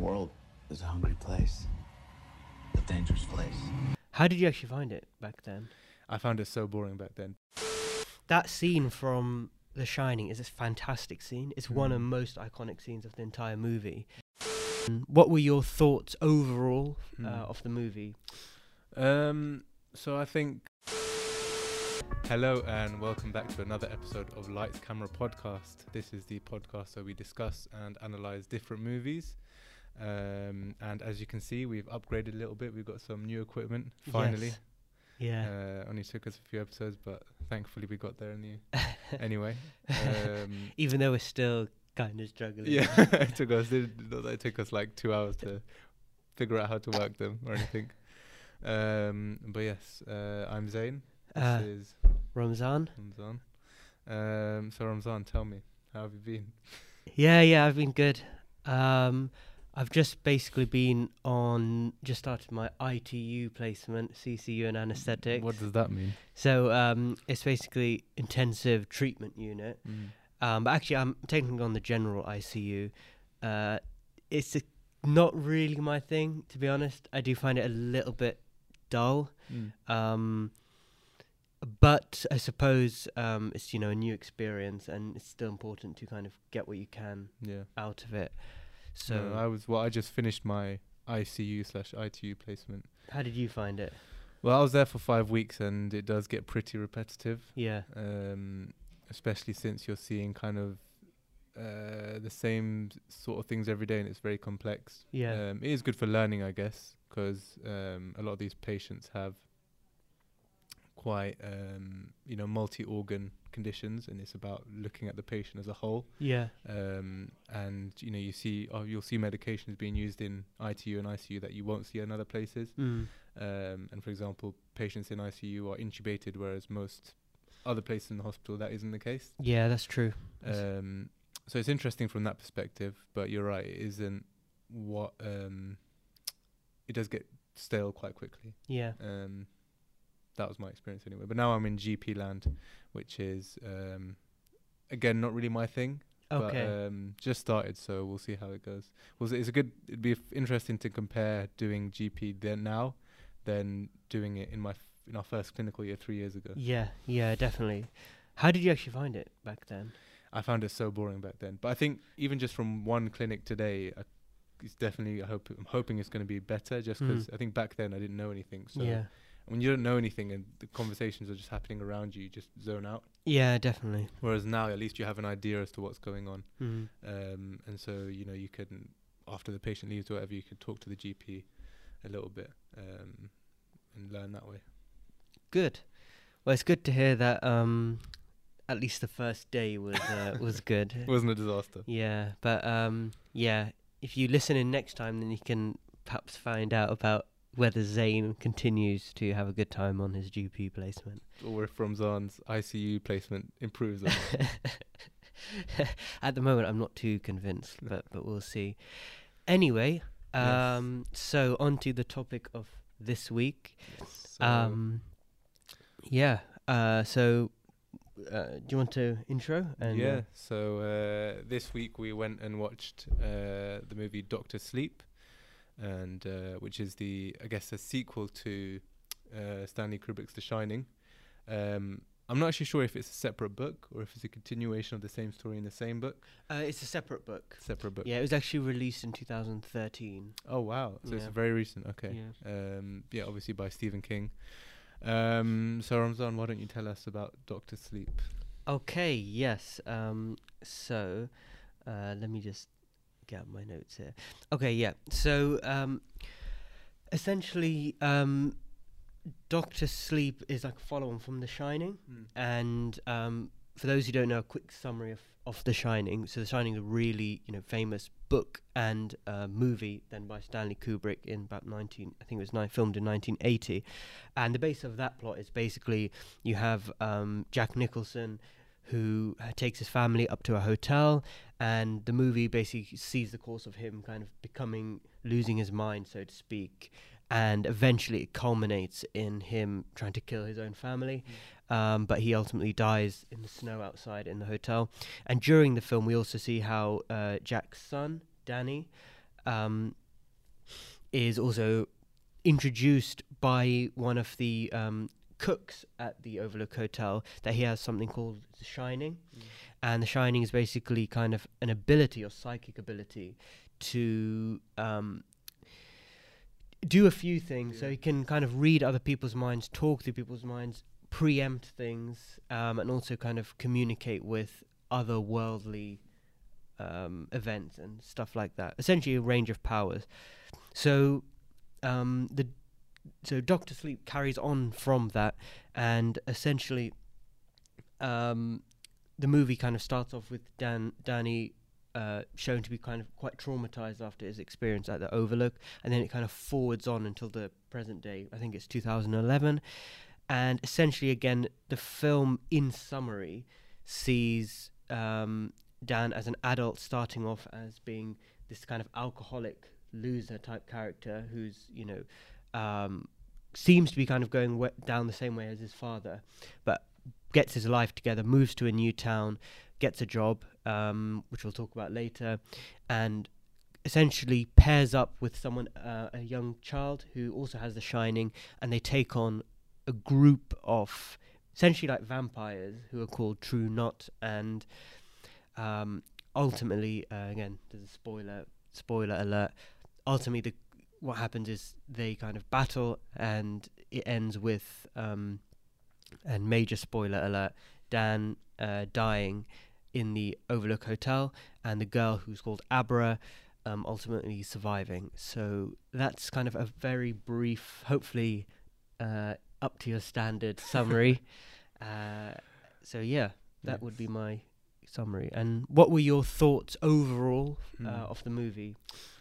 world is a hungry place, a dangerous place. How did you actually find it back then? I found it so boring back then. That scene from The Shining is a fantastic scene. It's one of the most iconic scenes of the entire movie. What were your thoughts overall of the movie? So I think... Hello and welcome back to another episode of Lights Camera Podcast. This is the podcast where we discuss and analyze different movies. And as you can see, we've upgraded a little bit. We've got some new equipment, finally. Yes. Yeah. Only took us a few episodes, but thankfully we got there anyway. Even though we're still kind of struggling. Yeah, it took us like 2 hours to figure out how to work them or anything. But yes, I'm Zain. This is Ramzan. So Ramzan, tell me, how have you been? Yeah, I've been good. I've just basically just started my ITU placement, CCU and anaesthetics. What does that mean? So it's basically intensive treatment unit. But actually I'm technically on the general ICU. It's not really my thing, to be honest. I do find it a little bit dull. But I suppose it's a new experience, and it's still important to kind of get what you can out of it. So I just finished my ICU/ITU placement. How did you find it? Well, I was there for 5 weeks, and it does get pretty repetitive. Yeah. Especially since you're seeing kind of the same sort of things every day, and it's very complex. Yeah. It is good for learning, I guess, because a lot of these patients have quite multi-organ conditions, and it's about looking at the patient as a whole. Yeah. And you'll see medications being used in ITU and ICU that you won't see in other places. And for example, patients in ICU are intubated, whereas most other places in the hospital that isn't the case. Yeah, that's true. So it's interesting from that perspective, but you're right, it isn't what it does get stale quite quickly. Yeah. That was my experience anyway. But now I'm in GP land, which is again not really my thing. Okay. But just started, so we'll see how it goes. It'd be interesting to compare doing GP now than doing it in our first clinical year 3 years ago. Yeah, definitely. How did you actually find it back then? I found it so boring back then. But I think even just from one clinic today, it's definitely, I'm hoping it's going to be better, just because I think back then I didn't know anything. So yeah. When you don't know anything and the conversations are just happening around you, you just zone out. Yeah, definitely. Whereas now, at least you have an idea as to what's going on. And so, you can, after the patient leaves or whatever, you can talk to the GP a little bit and learn that way. Good. Well, it's good to hear that at least the first day was good. It wasn't a disaster. Yeah, but if you listen in next time, then you can perhaps find out about whether Zain continues to have a good time on his GP placement. Or if Ramzan's ICU placement improves. At the moment, I'm not too convinced, but we'll see. Anyway, so on to the topic of this week. Yes, So do you want to intro? So this week we went and watched the movie Dr. Sleep, and which is a sequel to Stanley Kubrick's The Shining. I'm not actually sure if it's a separate book or if it's a continuation of the same story in the same book. It's a separate book. Yeah, it was actually released in 2013. Oh wow, so it's very recent. Okay. Yeah. Obviously by Stephen King. So Ramzan, why don't you tell us about Dr. Sleep? Okay, yes. So let me just get out my notes here. Okay, yeah. So essentially Dr. Sleep is like a follow-on from The Shining. And for those who don't know, a quick summary of The Shining. So The Shining is a really famous book and movie then by Stanley Kubrick in about filmed in 1980. And the base of that plot is basically you have Jack Nicholson who takes his family up to a hotel, and the movie basically sees the course of him kind of losing his mind, so to speak, and eventually it culminates in him trying to kill his own family. But he ultimately dies in the snow outside in the hotel. And during the film, we also see how Jack's son, Danny, is also introduced by one of the cooks at the Overlook Hotel, that he has something called the Shining. And the Shining is basically kind of an ability or psychic ability to do a few things. So he can kind of read other people's minds, talk through people's minds, preempt things, and also kind of communicate with otherworldly events and stuff like that. Essentially a range of powers. So so Doctor Sleep carries on from that, and essentially the movie kind of starts off with Danny shown to be kind of quite traumatized after his experience at the Overlook, and then it kind of forwards on until the present day. I think it's 2011, and essentially again the film in summary sees Dan as an adult starting off as being this kind of alcoholic loser type character who's seems to be kind of going down the same way as his father, but gets his life together, moves to a new town, gets a job, which we'll talk about later, and essentially pairs up with someone, a young child who also has the Shining, and they take on a group of essentially like vampires who are called True Knot, and ultimately, again, there's a spoiler alert. Ultimately, what happens is they kind of battle, and it ends with, and major spoiler alert, Dan dying in the Overlook Hotel, and the girl who's called Abra ultimately surviving. So that's kind of a very brief, hopefully up to your standard summary. So yeah, that would be my summary. And what were your thoughts overall of the movie?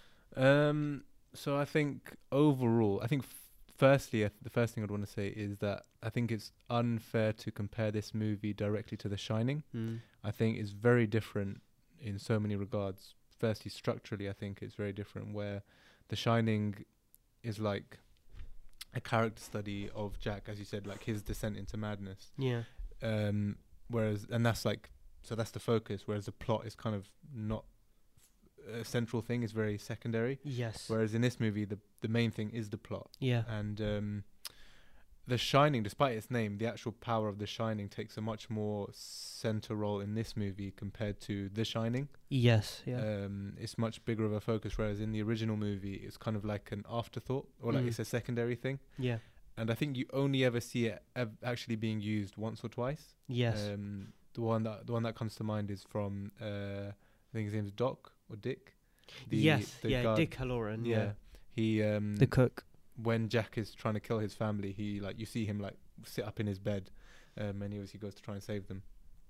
So I think overall, firstly, the first thing I'd want to say is that I think it's unfair to compare this movie directly to The Shining. I think it's very different in so many regards. Firstly, structurally, I think it's very different, where The Shining is like a character study of Jack, as you said, like his descent into madness. Yeah. Whereas, and that's like, so that's the focus, whereas the plot is kind of not a central thing, is very secondary. Yes. Whereas in this movie, the main thing is the plot. Yeah. And The Shining, despite its name, the actual power of The Shining takes a much more center role in this movie compared to The Shining. Yes. Yeah. It's much bigger of a focus, whereas in the original movie, it's kind of like an afterthought, or like it's a secondary thing. Yeah. And I think you only ever see it actually being used once or twice. Yes. The one that comes to mind is from I think his name's Doc or Dick. The guard. Dick Halloran. Yeah. He the cook. When Jack is trying to kill his family, he like, you see him like sit up in his bed, and he obviously goes to try and save them.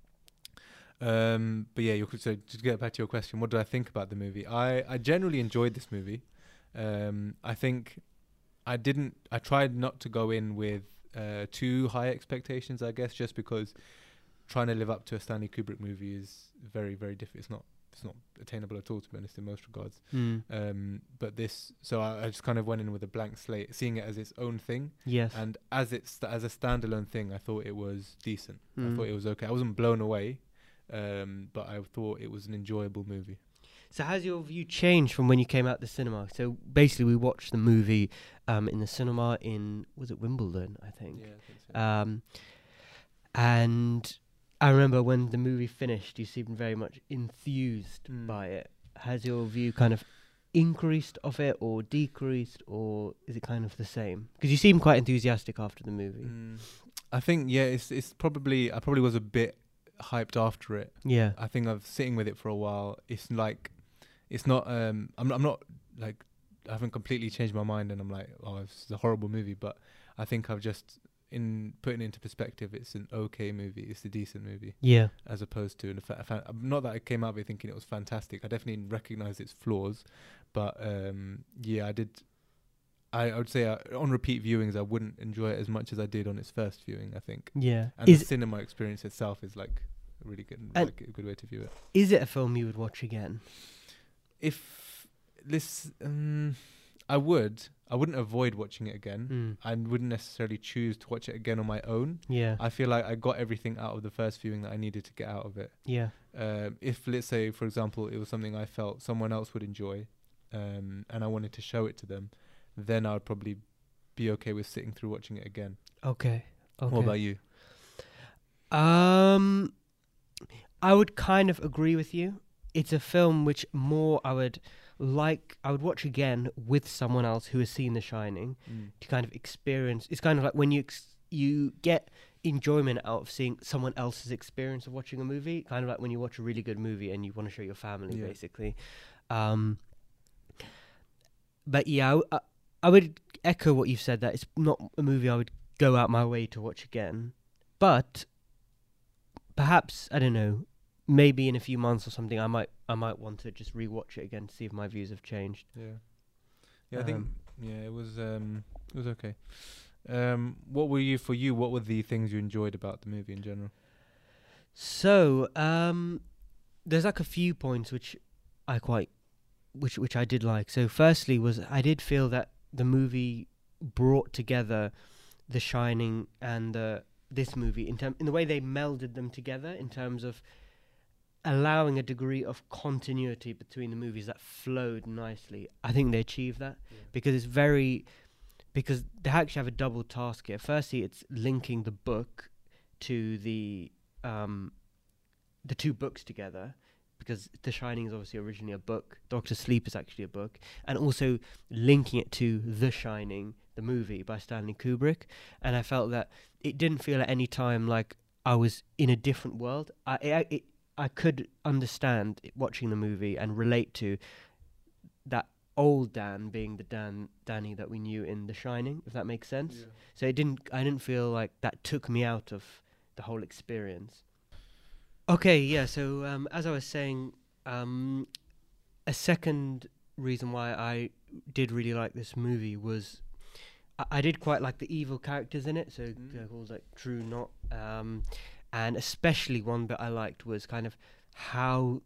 But yeah, so to get back to your question, what do I think about the movie? I generally enjoyed this movie. I think I tried not to go in with too high expectations, I guess, just because trying to live up to a Stanley Kubrick movie is very, very difficult. It's not attainable at all, to be honest, in most regards. But this, so I just kind of went in with a blank slate, seeing it as its own thing. Yes. And as a standalone thing, I thought it was decent. I thought it was okay. I wasn't blown away, but I thought it was an enjoyable movie. So has your view changed from when you came out the cinema? So basically, we watched the movie in the cinema was it Wimbledon, I think? Yeah, I think so. And I remember when the movie finished, you seemed very much enthused by it. Has your view kind of increased of it or decreased, or is it kind of the same? Because you seem quite enthusiastic after the movie. I think, yeah, it's probably, I probably was a bit hyped after it. Yeah. I think I've sitting with it for a while. It's like, it's not, I'm not like, I haven't completely changed my mind and I'm like, oh, it's a horrible movie, but I think I've just, in putting it into perspective, it's an okay movie. It's a decent movie. Yeah. As opposed to, not that I came out of it thinking it was fantastic. I definitely recognise its flaws, but yeah, I would say on repeat viewings, I wouldn't enjoy it as much as I did on its first viewing, I think. Yeah. And the cinema experience itself is like a really good, like a good way to view it. Is it a film you would watch again? If this, I wouldn't avoid watching it again. I wouldn't necessarily choose to watch it again on my own. Yeah. I feel like I got everything out of the first viewing that I needed to get out of it. Yeah. If, let's say, for example, it was something I felt someone else would enjoy, and I wanted to show it to them, then I would probably be okay with sitting through watching it again. Okay. What about you? I would kind of agree with you. It's a film which more I would watch again with someone else who has seen The Shining to kind of experience. It's kind of like when you get enjoyment out of seeing someone else's experience of watching a movie, kind of like when you watch a really good movie and you want to show your family, basically. But yeah, I would echo what you've said, that it's not a movie I would go out my way to watch again. But perhaps, I don't know, maybe in a few months or something, I might want to just rewatch it again to see if my views have changed. I think it was okay. What were the things you enjoyed about the movie in general? So there's like a few points which I did like. So firstly was I did feel that the movie brought together The Shining and this movie in the way they melded them together, in terms of allowing a degree of continuity between the movies that flowed nicely. I think they achieved that because because they actually have a double task here. Firstly, it's linking the book to the two books together, because The Shining is obviously originally a book. Doctor Sleep is actually a book, and also linking it to The Shining, the movie by Stanley Kubrick. And I felt that it didn't feel at any time like I was in a different world. I could understand watching the movie and relate to that old Dan being the Danny that we knew in The Shining, if that makes sense. Yeah. So I didn't feel like that took me out of the whole experience. Okay, yeah, so as I was saying, a second reason why I did really like this movie was I did quite like the evil characters in it, so called like True Knot, and especially one bit I liked was kind of how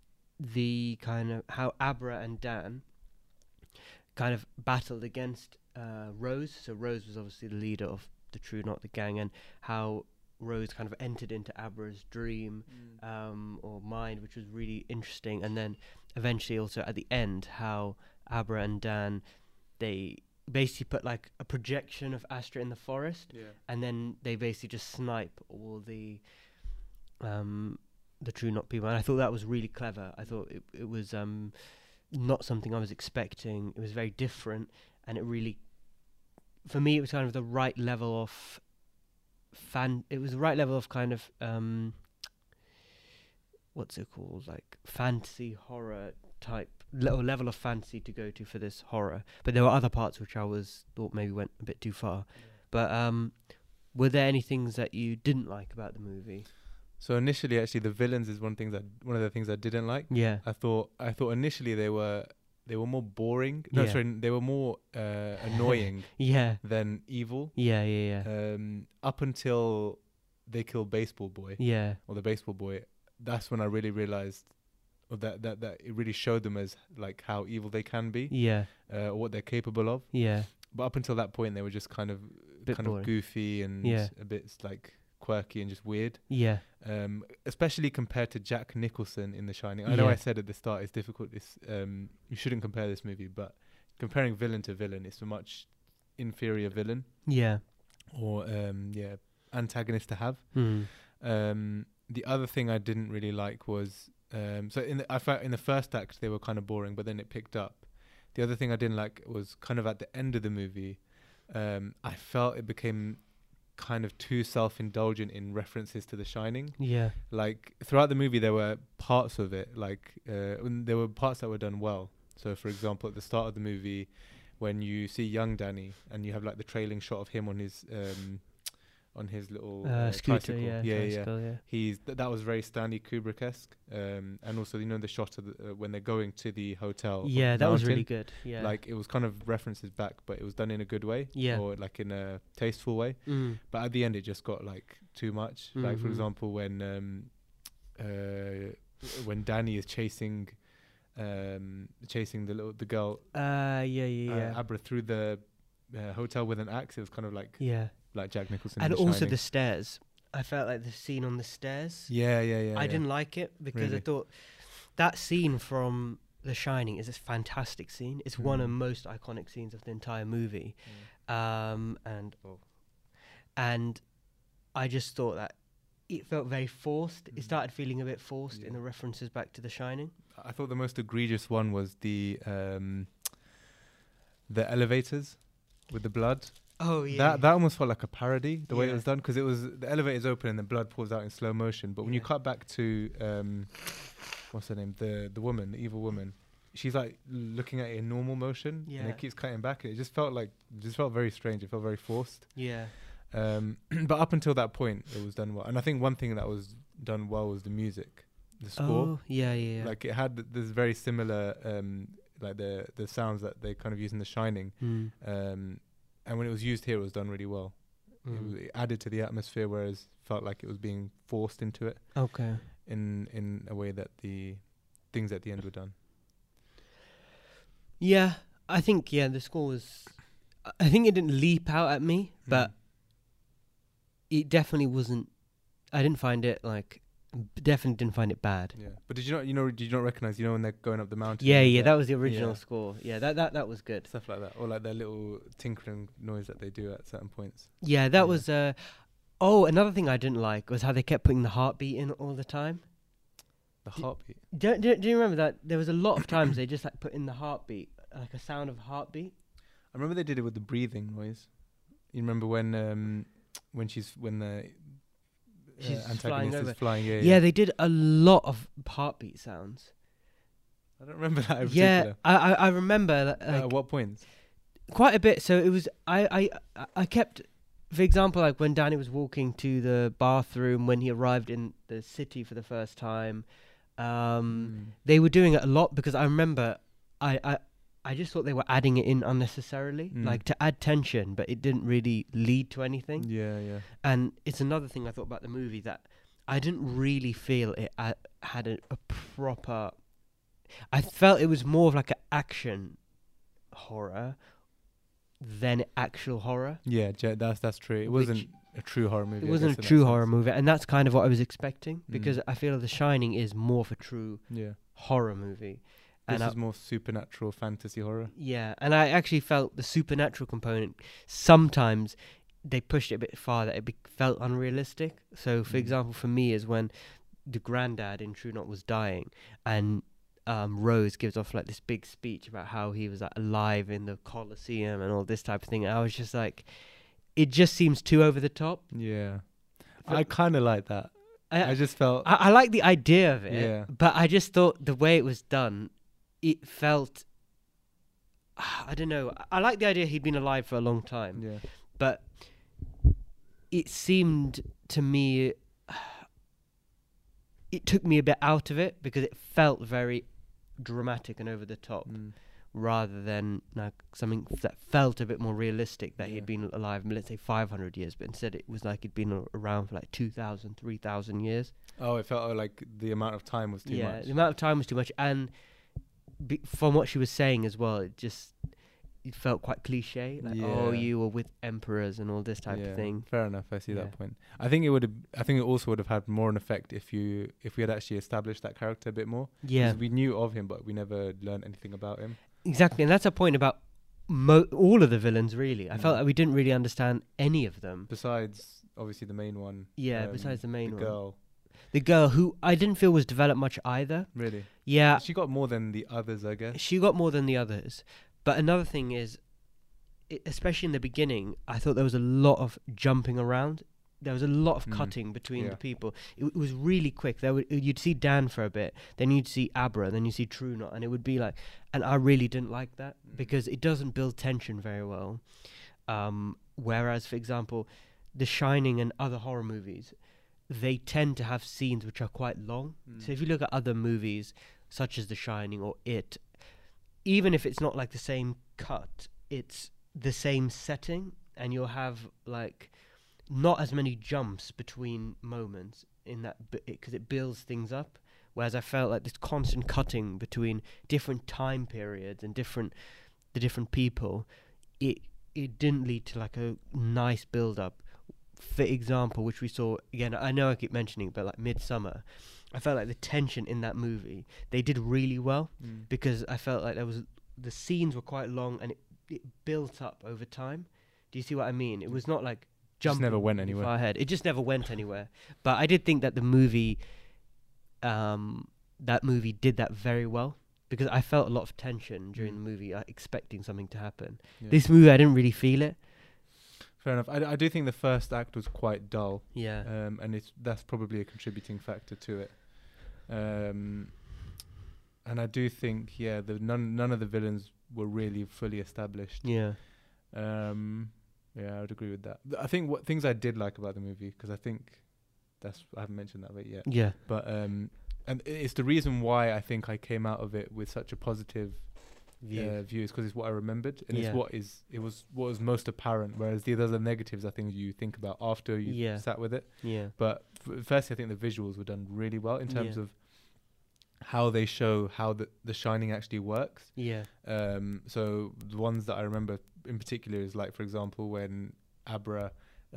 Abra and Dan kind of battled against Rose. So Rose was obviously the leader of the True Knot, the gang, and how Rose kind of entered into Abra's dream or mind, which was really interesting. And then eventually also at the end, how Abra and Dan, they basically put like a projection of Astra in the forest, and then they basically just snipe all the True Knot people. And I thought that was really clever. I thought it was not something I was expecting. It was very different, and it really, for me, it was kind of the right level of it was the right level of kind of what's it called, like fantasy horror type level of fantasy to go to for this horror. But there were other parts which I thought maybe went a bit too far. But were there any things that you didn't like about the movie? So initially, actually, the villains is one of the things I didn't like. Yeah. I thought initially they were more boring. No, sorry, they were more annoying. Than evil. Yeah. Up until they kill Baseball Boy. Yeah. Or the Baseball Boy, that's when I really realized that it really showed them as like how evil they can be. Yeah. Or what they're capable of. Yeah. But up until that point, they were just kind of goofy and a bit like quirky and just weird. Yeah. Especially compared to Jack Nicholson in The Shining. I know I said at the start it's difficult. You shouldn't compare this movie, but comparing villain to villain, it's a much inferior villain. Yeah. Or antagonist to have. The other thing I didn't really like was I felt in the first act they were kind of boring, but then it picked up. The other thing I didn't like was kind of at the end of the movie. I felt it became kind of too self-indulgent in references to The Shining. Yeah. Like throughout the movie there were parts of it, like there were parts that were done well. So for example, at the start of the movie, when you see young Danny and you have like the trailing shot of him on his little scooter, tricycle. That was very Stanley Kubrick-esque, and also the shot of when they're going to the hotel. Yeah, that was really good. Yeah, like it was kind of references back, but it was done in a good way. Yeah, or like in a tasteful way. But at the end, it just got like too much. Like for example, when Danny is chasing the girl. Abra through the hotel with an axe. It was kind of like like Jack Nicholson. And also the stairs. I felt like the scene on the stairs. Yeah. I didn't like it because I thought that scene from The Shining is this fantastic scene. It's one of the most iconic scenes of the entire movie. And I just thought that it felt very forced. It started feeling a bit forced in the references back to The Shining. I thought the most egregious one was the elevators with the blood. Oh yeah. That almost felt like a parody, the way it Yeah. was done, because it was the elevator's open and the blood pours out in slow motion. But when you cut back to what's her name, the woman, the evil woman, she's like looking at it in normal motion, and it keeps cutting back, and it just felt very strange. It felt very forced. Yeah. But up until that point, it was done well. And I think one thing that was done well was the music, the score. Oh yeah. Like it had this very similar, like the sounds that they kind of use in The Shining. And when it was used here, it was done really well. It added to the atmosphere, whereas felt like it was being forced into it. Okay. In a way that the things at the end were done. Yeah, I think the score was. I think it didn't leap out at me, but it definitely wasn't. I didn't find it definitely didn't find it bad. Yeah, but did you not recognize? When they're going up the mountain? Yeah, that was the original score. Yeah, that was good. Stuff like that, or like their little tinkering noise that they do at certain points. Yeah, that was. Another thing I didn't like was how they kept putting the heartbeat in all the time. The heartbeat. Do you remember that? There was a lot of times they just put in the heartbeat, like a sound of heartbeat. I remember they did it with the breathing noise. You remember when the She's antagonist flying over. is flying? Yeah, they did a lot of heartbeat sounds. I don't remember that in Yeah, particular. I remember that, At what points? quite a bit. So it was I kept, for example, like when Danny was walking to the bathroom when he arrived in the city for the first time. They were doing it a lot because I remember I just thought they were adding it in unnecessarily, like to add tension, but it didn't really lead to anything. Yeah. And it's another thing I thought about the movie, that I didn't really feel it had a proper. I felt it was more of like an action horror than actual horror. Yeah, that's true. It wasn't a true horror movie. It wasn't a true horror movie, and that's kind of what I was expecting, because I feel The Shining is more of a true horror movie. This is more supernatural fantasy horror. Yeah, and I actually felt the supernatural component, sometimes they pushed it a bit farther. It felt unrealistic. So, for example, for me is when the granddad in True Knot was dying, and Rose gives off like this big speech about how he was alive in the Colosseum and all this type of thing. And I was just like, it just seems too over the top. Yeah, I kind of like that. I just felt I like the idea of it, Yeah. but I just thought the way it was done, it felt. I don't know. I like the idea he'd been alive for a long time, yeah. but it seemed to me. It took me a bit out of it because it felt very dramatic and over the top, rather than like something that felt a bit more realistic, that he'd been alive, let's say 500 years, but instead it was like he'd been around for like 2,000, 3,000 years. Oh, it felt like the amount of time was too much. Yeah, the amount of time was too much, and from what she was saying as well, it felt quite cliche, like oh, you were with emperors and all this type of thing. Fair enough, I see that point. I think it also would have had more an effect if we had actually established that character a bit more. Yeah, 'cause we knew of him, but we never learned anything about him. exactly, and that's a point about all of the villains. Really, I felt like we didn't really understand any of them. Besides, obviously, the main one. Yeah, besides the main one, girl. the girl who I didn't feel was developed much either. Really? Yeah, She got more than the others, I guess. she got more than the others. But another thing is, especially in the beginning, I thought there was a lot of jumping around. There was a lot of cutting between the people. It was really quick. You'd see Dan for a bit, then you'd see Abra, then you'd see True Knot, and it would be like, and I really didn't like that because it doesn't build tension very well. Whereas, for example, The Shining and other horror movies, they tend to have scenes which are quite long. So if you look at other movies, such as The Shining or It, even if it's not like the same cut, it's the same setting, and you'll have like not as many jumps between moments in that, because it builds things up. Whereas I felt like this constant cutting between different time periods and the different people, it didn't lead to like a nice build up. For example, which we saw again, I know I keep mentioning, but like Midsummer, I felt like the tension in that movie they did really well, because I felt like the scenes were quite long and it built up over time. Do you see what I mean? It was not like jumping never went really anywhere. far ahead. It just never went anywhere. But I did think that the movie did that very well, because I felt a lot of tension during the movie, expecting something to happen. Yeah. This movie I didn't really feel it. Fair enough. I do think the first act was quite dull. Yeah. And that's probably a contributing factor to it. And I do think, none of the villains were really fully established. Yeah. Yeah, I would agree with that. I think what things I did like about the movie, because I think I haven't mentioned that bit yet. Yeah. But and it's the reason why I think I came out of it with such a positive views, because it's what I remembered, and it was what was most apparent. Whereas the other negatives are things you think about after you sat with it. Yeah. But firstly, I think the visuals were done really well in terms of how they show how the Shining actually works. Yeah. So the ones that I remember in particular is, like, for example, when Abra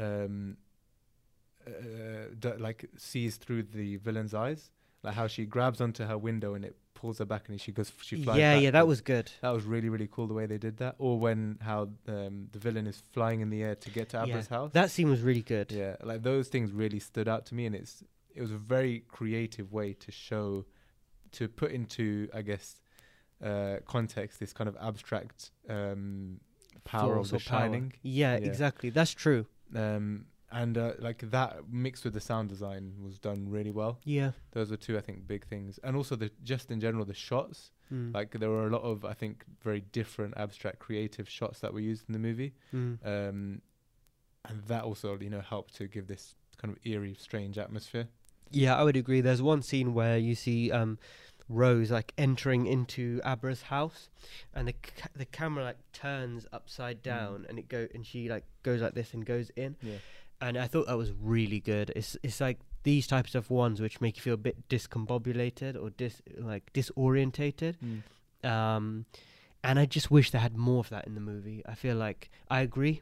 sees through the villain's eyes, like how she grabs onto her window and it pulls her back and she flies yeah, back. that was good. That was really, really cool the way they did that. Or when how the villain is flying in the air to get to Abra's house. That scene was really good. Yeah, like those things really stood out to me, and it was a very creative way to put into, I guess, context this kind of abstract power of The Shining. Yeah, exactly. That's true. And like that mixed with the sound design was done really well. Yeah. Those are two, I think, big things. And also just in general, the shots. Like there were a lot of, I think, very different abstract creative shots that were used in the movie. And that also, helped to give this kind of eerie, strange atmosphere. Yeah, I would agree. There's one scene where you see Rose like entering into Abra's house, and the camera like turns upside down, and she like goes like this and goes in. Yeah. And I thought that was really good. It's like these types of ones which make you feel a bit discombobulated or disorientated. And I just wish they had more of that in the movie. I feel like I agree.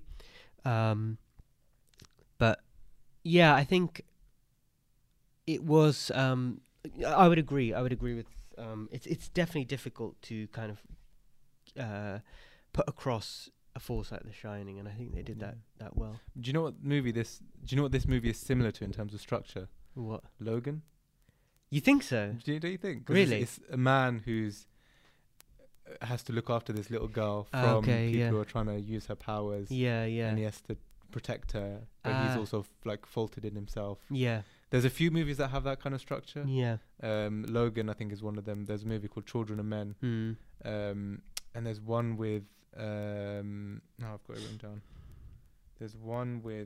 But yeah, I think it was I would agree with it's definitely difficult to kind of put across a force like The Shining, and I think they did that well. Do you know what this movie is similar to in terms of structure? What? Logan? You think so? Do you think? 'Cause Really? It's a man who's has to look after this little girl from people who are trying to use her powers. Yeah, yeah. And he has to protect her, but he's also like faulted in himself. Yeah. There's a few movies that have that kind of structure. Yeah. Logan, I think, is one of them. There's a movie called Children of Men. And there's one with I've got it written down. There's one with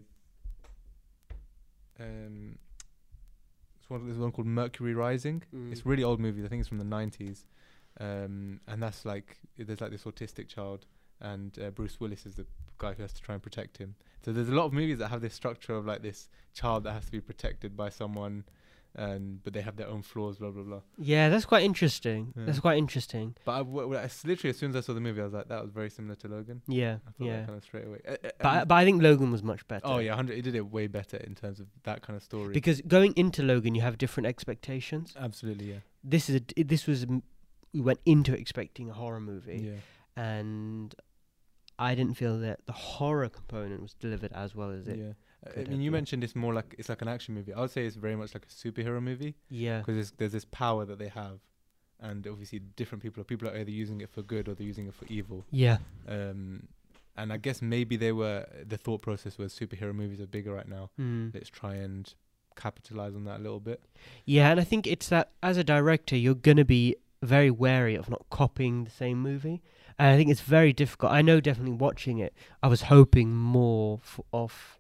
there's one called Mercury Rising. It's a really old movie. I think it's from the 90s. And that's like, there's like this autistic child, and Bruce Willis is the guy who has to try and protect him. So there's a lot of movies that have this structure of like this child that has to be protected by someone, but they have their own flaws, blah blah blah. Yeah, that's quite interesting. Yeah. That's quite interesting. But I literally, as soon as I saw the movie, I was like, that was very similar to Logan. Yeah, I thought that kind of straight away. But I think Logan was much better. Oh yeah, it did it way better in terms of that kind of story. Because going into Logan, you have different expectations. Absolutely, yeah. We went into expecting a horror movie, Yeah. and I didn't feel that the horror component was delivered as well as it. Yeah. I mean, you mentioned it's more like it's like an action movie. I would say it's very much like a superhero movie. Yeah. Because there's this power that they have, and obviously different people are either using it for good or they're using it for evil. Yeah. And I guess maybe the thought process was superhero movies are bigger right now. Let's try and capitalize on that a little bit. Yeah, and I think it's that as a director, you're gonna be very wary of not copying the same movie, and I think it's very difficult. I know, definitely watching it, I was hoping more of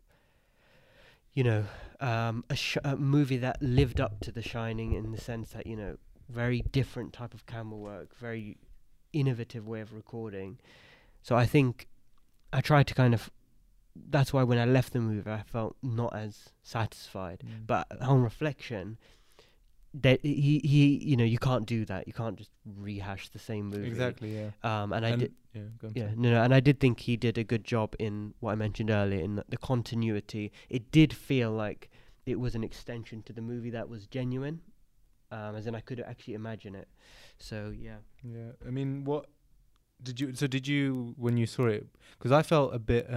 a movie that lived up to The Shining, in the sense that, very different type of camera work, very innovative way of recording. So I think I tried to kind of, that's why when I left the movie I felt not as satisfied. But on reflection, that you can't do that. You can't just rehash the same movie. Exactly, yeah. And I did think he did a good job in what I mentioned earlier, in the continuity. It did feel like it was an extension to the movie that was genuine, as in I could actually imagine it. So yeah. Yeah, I mean, what did you? So did you when you saw it? Because I felt a bit.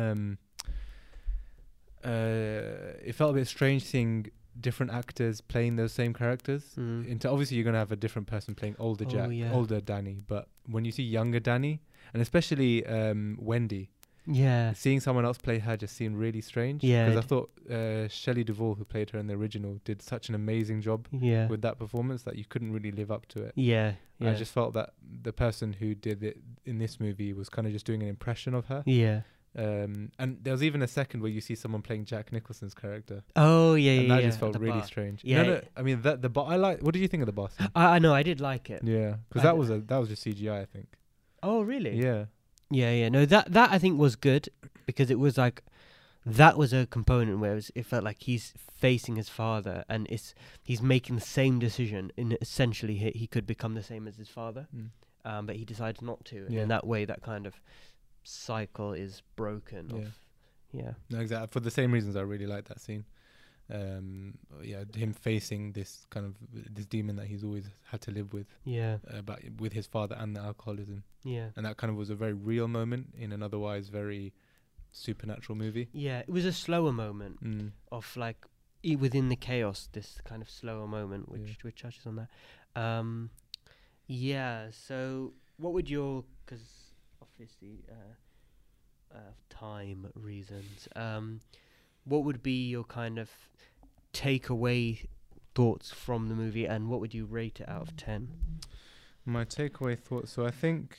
It felt a bit strange seeing different actors playing those same characters. Into obviously you're gonna have a different person playing older Jack, older Danny. But when you see younger Danny, and especially Wendy, seeing someone else play her just seemed really strange. Yeah, because I thought Shelley Duvall, who played her in the original, did such an amazing job with that performance that you couldn't really live up to it. Yeah. I just felt that the person who did it in this movie was kind of just doing an impression of her. Yeah. And there was even a second where you see someone playing Jack Nicholson's character. Oh yeah, and that just felt really strange. Yeah, no, I mean the bar. I like. What did you think of the bar scene? I know, I did like it. Yeah, because that was just CGI, I think. Oh really? Yeah. Yeah. No, that I think was good because it was like that was a component where it felt like he's facing his father and he's making the same decision. In essentially, he could become the same as his father, but he decides not to. And in that way, that kind of cycle is broken. No, exactly. For the same reasons, I really like that scene. Him facing this kind of this demon that he's always had to live with. But with his father and the alcoholism. And that kind of was a very real moment in an otherwise very supernatural movie. It was a slower moment of like within the chaos, this kind of slower moment which touches on that. So what would your, because obviously time reasons, what would be your kind of takeaway thoughts from the movie, and what would you rate it out of 10? My takeaway thoughts, so I think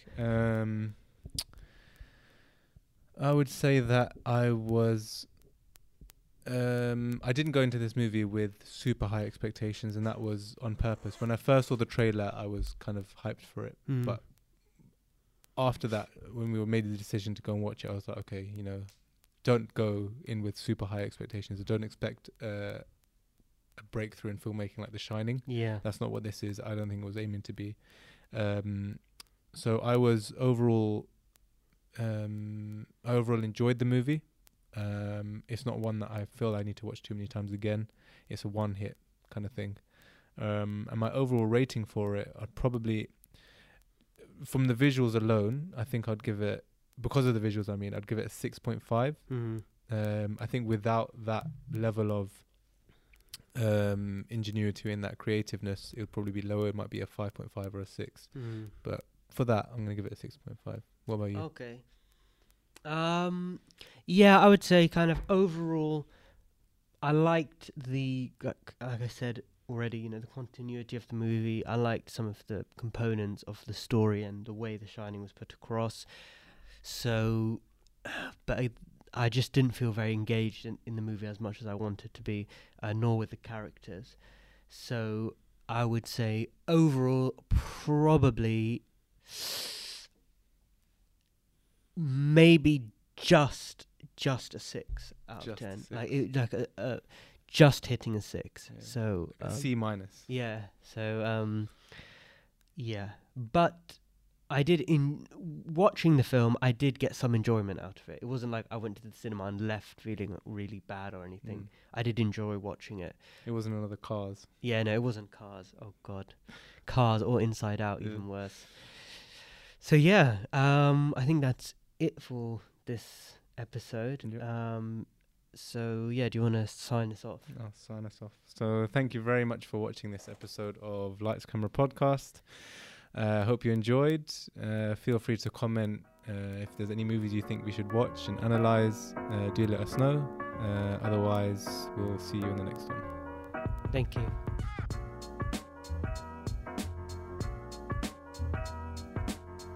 I would say that I didn't go into this movie with super high expectations, and that was on purpose. When I first saw the trailer, I was kind of hyped for it. But after that, when we made the decision to go and watch it, I was like, okay, don't go in with super high expectations. Don't expect a breakthrough in filmmaking like The Shining. That's not what this is. I don't think it was aiming to be. So I was overall enjoyed the movie. It's not one that I feel I need to watch too many times again. It's a one hit kind of thing. And my overall rating for it, I'd probably, from the visuals alone, I think I'd give it, because of the visuals, I'd give it a 6.5. I think without that level of ingenuity and that creativeness, it would probably be lower. It might be a 5.5 or a 6. But for that, I'm going to give it a 6.5. What about you? Okay. I would say kind of overall, I liked the, like I said already, the continuity of the movie. I liked some of the components of the story and the way The Shining was put across. So, but I just didn't feel very engaged in the movie as much as I wanted to be, nor with the characters. So I would say overall, probably maybe just a 6 out of 10. Like just hitting a 6. So C-. Yeah. So but I did, in watching the film, I did get some enjoyment out of it. It wasn't like I went to the cinema and left feeling really bad or anything. I did enjoy watching it. It wasn't another Cars. Yeah, no, it wasn't Cars. Oh God, Cars or Inside Out, even worse. So I think that's it for this episode. So do you want to sign us off? I'll sign us off. So thank you very much for watching this episode of Lights Camera Podcast. Hope you enjoyed. Feel free to comment if there's any movies you think we should watch and analyze. Do let us know. Otherwise, we'll see you in the next one. Thank you.